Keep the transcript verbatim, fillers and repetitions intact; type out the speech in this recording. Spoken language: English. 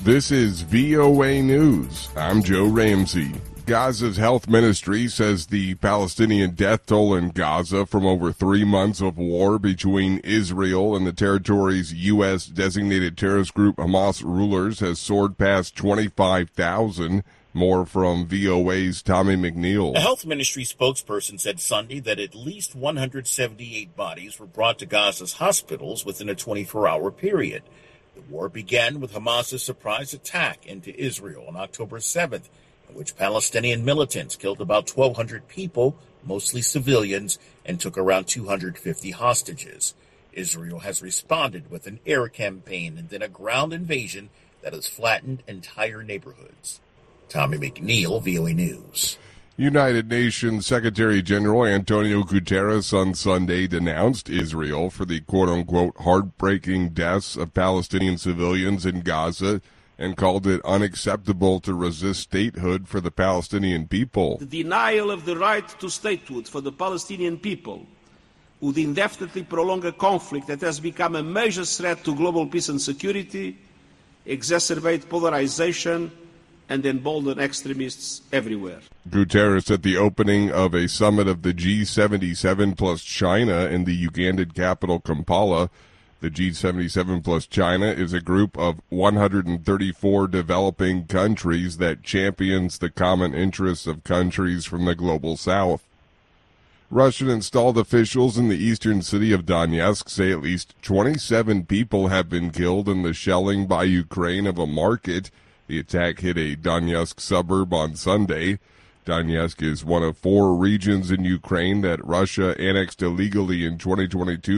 This is V O A News. I'm Joe Ramsey. Gaza's health ministry says the Palestinian death toll in Gaza from over three months of war between Israel and the territory's U S designated terrorist group Hamas rulers has soared past twenty-five thousand. More from V O A's Tommy McNeil. A health ministry spokesperson said Sunday that at least one hundred seventy-eight bodies were brought to Gaza's hospitals within a twenty-four hour period. The war began with Hamas's surprise attack into Israel on October seventh, in which Palestinian militants killed about twelve hundred people, mostly civilians, and took around two hundred fifty hostages. Israel has responded with an air campaign and then a ground invasion that has flattened entire neighborhoods. Tommy McNeil, V O A News. United Nations Secretary General Antonio Guterres on Sunday denounced Israel for the quote-unquote heartbreaking deaths of Palestinian civilians in Gaza and called it unacceptable to resist statehood for the Palestinian people. The denial of the right to statehood for the Palestinian people would indefinitely prolong a conflict that has become a major threat to global peace and security, exacerbate polarization, and embolden extremists everywhere. Guterres at the opening of a summit of the G seventy-seven plus China in the Ugandan capital Kampala. The G seventy-seven plus China is a group of one hundred thirty-four developing countries that champions the common interests of countries from the global south. Russian-installed officials in the eastern city of Donetsk say at least twenty-seven people have been killed in the shelling by Ukraine of a market. The attack hit a Donetsk suburb on Sunday. Donetsk is one of four regions in Ukraine that Russia annexed illegally in twenty twenty-two.